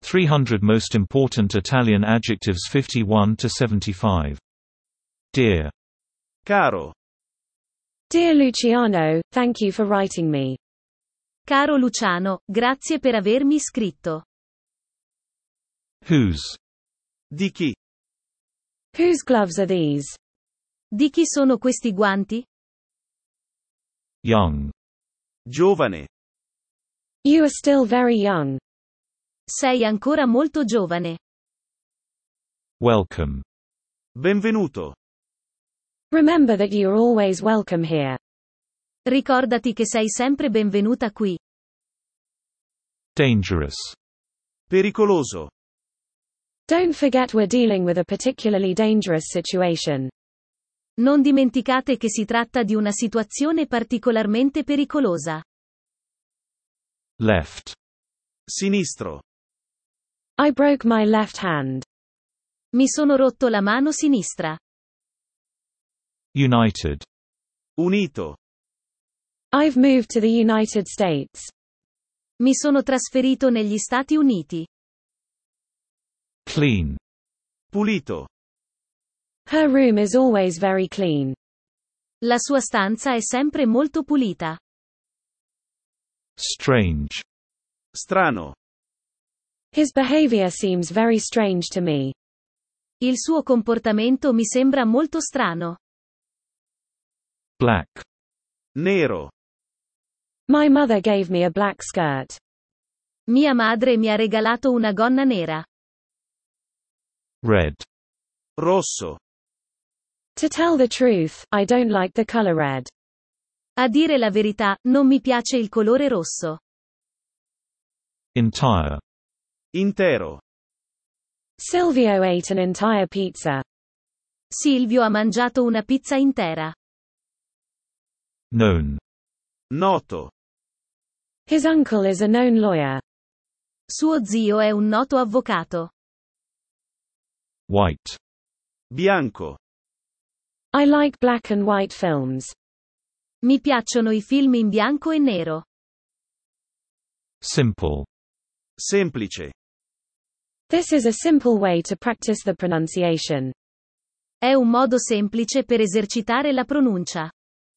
300 Most Important Italian Adjectives 51 to 75. Dear. Caro. Dear Luciano, thank you for writing me. Caro Luciano, grazie per avermi scritto. Whose. Di chi? Whose gloves are these? Di chi sono questi guanti? Young. Giovane. You are still very young. Sei ancora molto giovane. Welcome. Benvenuto. Remember that you are always welcome here. Ricordati che sei sempre benvenuta qui. Dangerous. Pericoloso. Don't forget we're dealing with a particularly dangerous situation. Non dimenticate che si tratta di una situazione particolarmente pericolosa. Left. Sinistro. I broke my left hand. Mi sono rotto la mano sinistra. United. Unito. I've moved to the United States. Mi sono trasferito negli Stati Uniti. Clean. Pulito. Her room is always very clean. La sua stanza è sempre molto pulita. Strange. Strano. His behavior seems very strange to me. Il suo comportamento mi sembra molto strano. Black. Nero. My mother gave me a black skirt. Mia madre mi ha regalato una gonna nera. Red. Rosso. To tell the truth, I don't like the color red. A dire la verità, non mi piace il colore rosso. Entire. Intero. Silvio ate an entire pizza. Silvio ha mangiato una pizza intera. Known. Noto. His uncle is a known lawyer. Suo zio è un noto avvocato. White. Bianco. I like black and white films. Mi piacciono i film in bianco e nero. Simple. Semplice. This is a simple way to practice the pronunciation. È un modo semplice per esercitare la pronuncia.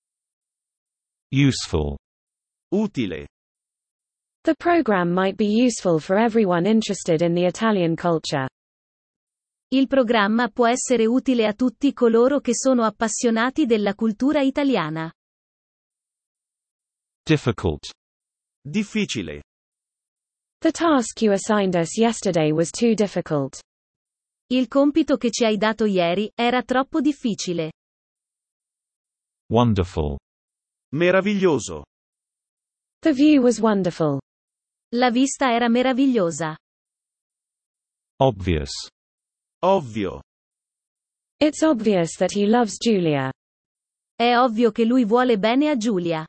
Useful. Utile. The program might be useful for everyone interested in the Italian culture. Il programma può essere utile a tutti coloro che sono appassionati della cultura italiana. Difficult. Difficile. The task you assigned us yesterday was too difficult. Il compito che ci hai dato ieri era troppo difficile. Wonderful. Meraviglioso. The view was wonderful. La vista era meravigliosa. Obvious. Ovvio. It's obvious that he loves Julia. È ovvio che lui vuole bene a Giulia.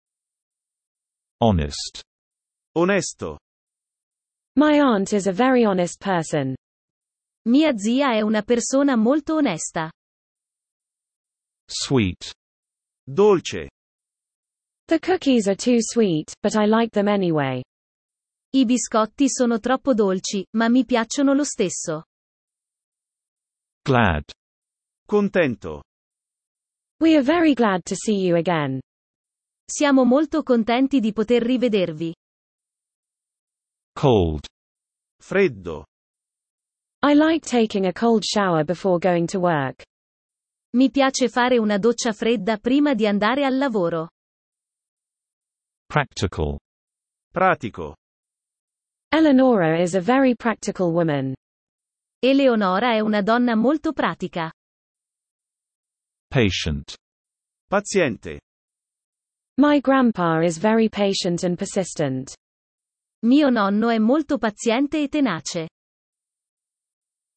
Honest. Onesto. My aunt is a very honest person. Mia zia è una persona molto onesta. Sweet. Dolce. The cookies are too sweet, but I like them anyway. I biscotti sono troppo dolci, ma mi piacciono lo stesso. Glad. Contento. We are very glad to see you again. Siamo molto contenti di poter rivedervi. Cold. Freddo. I like taking a cold shower before going to work. Mi piace fare una doccia fredda prima di andare al lavoro. Practical. Pratico. Eleonora is a very practical woman. Eleonora è una donna molto pratica. Patient. Paziente. My grandpa is very patient and persistent. Mio nonno è molto paziente e tenace.